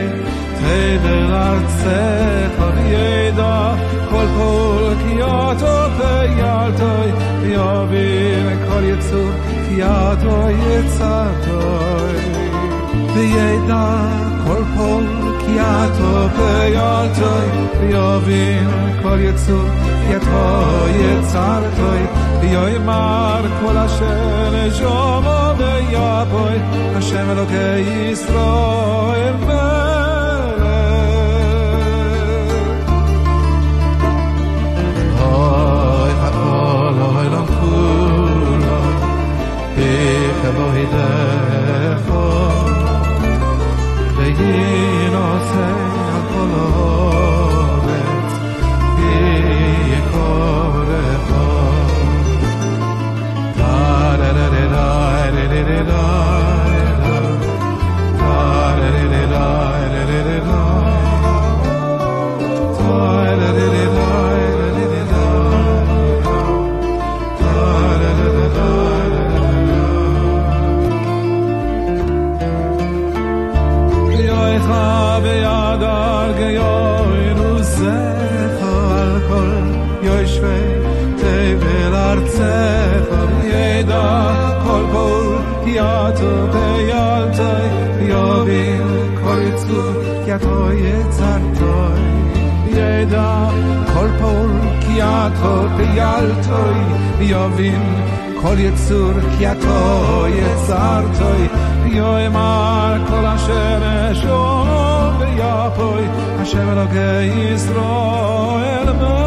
תבל ארצך וידע כל כי אתה פיילתוי ויבין כל יצור כי אתה יצרתוי וידע כל כי אתה פיילתוי ויבין כל יצור כי אתה יצרתוי ויאמר כל אשר נשמה ויבוא השם אלוקי ישראל יבין כל יצור כי אתה יצרתוי ויאמר כל אשר נשמה ויבוא השם אלוקי ישראל